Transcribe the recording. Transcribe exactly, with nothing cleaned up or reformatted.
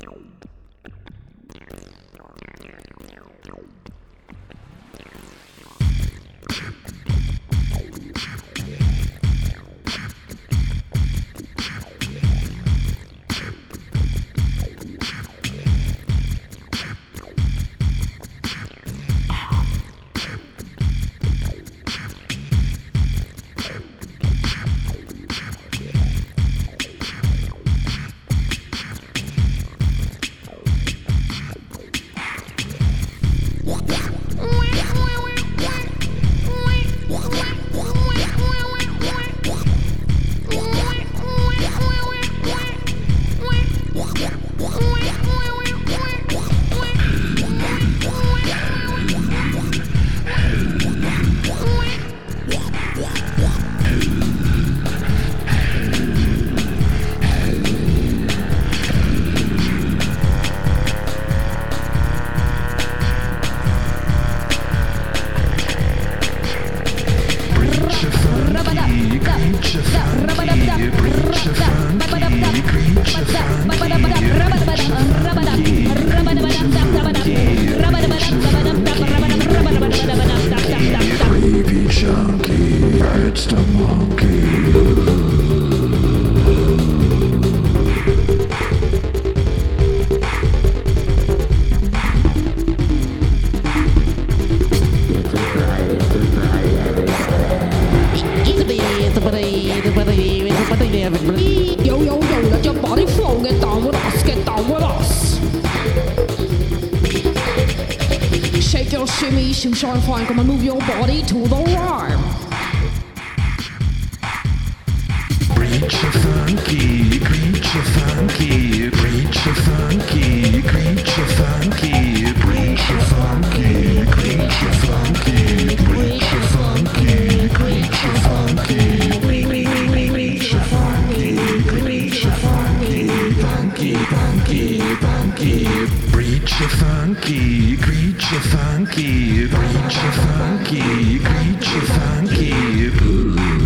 It's the monkey. Yo, yo, yo, let your body flow, get down with us, get down with us. Shake your shimmy, shoot sharp fine, come and move your body to the rhyme. Creature funky, creature funky, creature funky, creature funky, creature funky, creature funky, creature funky, creature funky, creature funky, creature funky, funky, funky, funky, creature funky, creature funky, creature funky, creature funky.